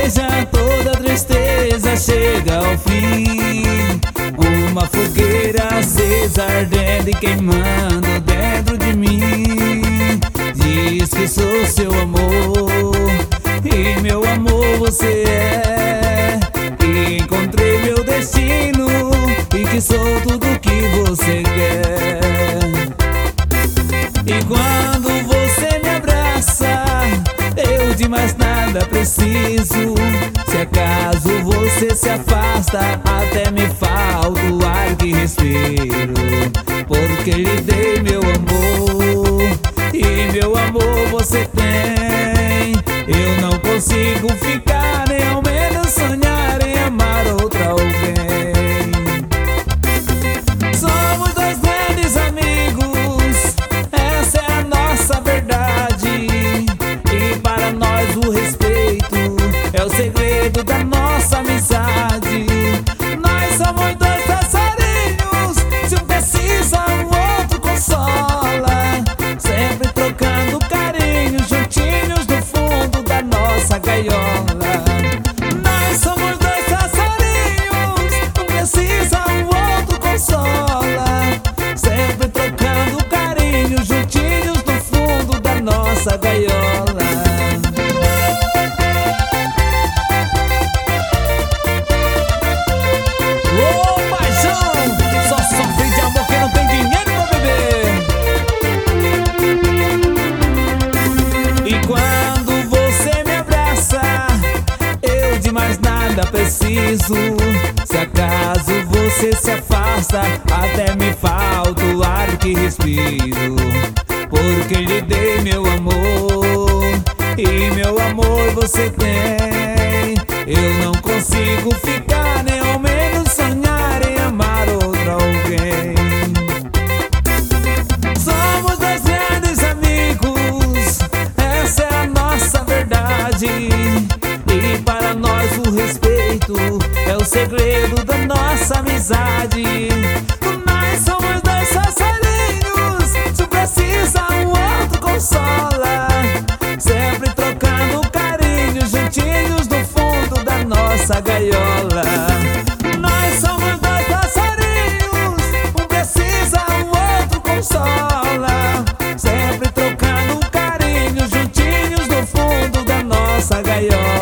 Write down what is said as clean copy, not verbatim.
igreja toda tristeza chega ao fim. Uma fogueira acesa, ardendo e queimando dentro de mim. Diz que sou seu amor e meu amor você é. E encontrei meu destino e que sou tudo que você quer. E quando você me abraça, eu de mais nada preciso. Se acaso você se afasta, até me falta o ar que respiro. Porque lhe dei meu amor e meu amor você tem. Eu não consigo ficar, nem ao menos sonhar em amar outra alguém. Somos dois grandes amigos, essa é a nossa verdade. E para nós o respeito é o segredo da nossa amizade. Nós somos dois passarinhos, se um precisa o outro consola. Sempre trocando carinho, juntinhos no fundo da nossa gaiola. Nós somos dois passarinhos, um precisa o outro consola. Sempre trocando carinho, juntinhos no fundo da nossa gaiola. Preciso. Se acaso você se afasta, até me falta o ar que respiro. Porque lhe dei meu amor e meu amor você tem. Eu não consigo ficar, nem ao menos sonhar em amar outra alguém. Somos dois grandes amigos, essa é a nossa verdade. E para nós o respeito é o segredo da nossa amizade. Nós somos dois passarinhos, se precisa um outro consola. Sempre trocando carinho, juntinhos no fundo da nossa gaiola. Nós somos dois passarinhos, um precisa um outro consola. Sempre trocando carinho, juntinhos no fundo da nossa gaiola.